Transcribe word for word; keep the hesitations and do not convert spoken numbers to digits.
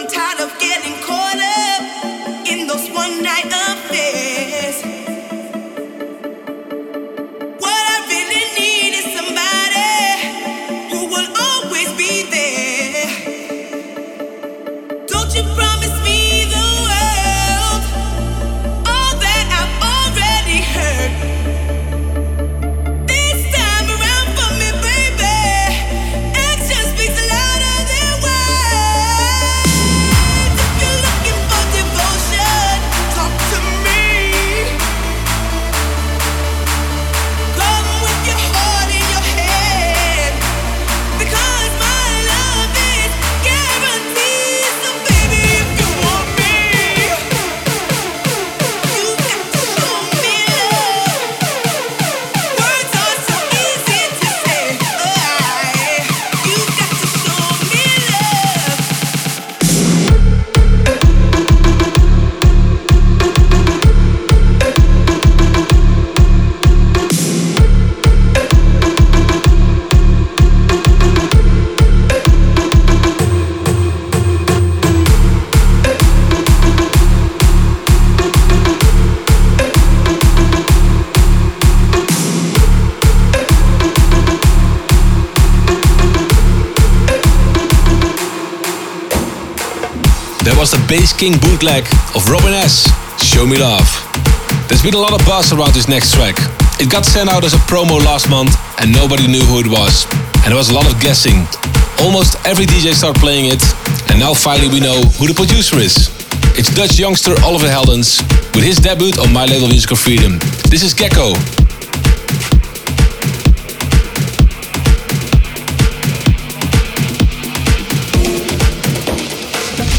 Was the Bass King bootleg of Robin S, Show Me Love. There's been a lot of buzz around this next track. It got sent out as a promo last month and nobody knew who it was. And there was a lot of guessing. Almost every D J started playing it, and now finally we know who the producer is. It's Dutch youngster Oliver Heldens with his debut on my label Musical Freedom. This is Gecko.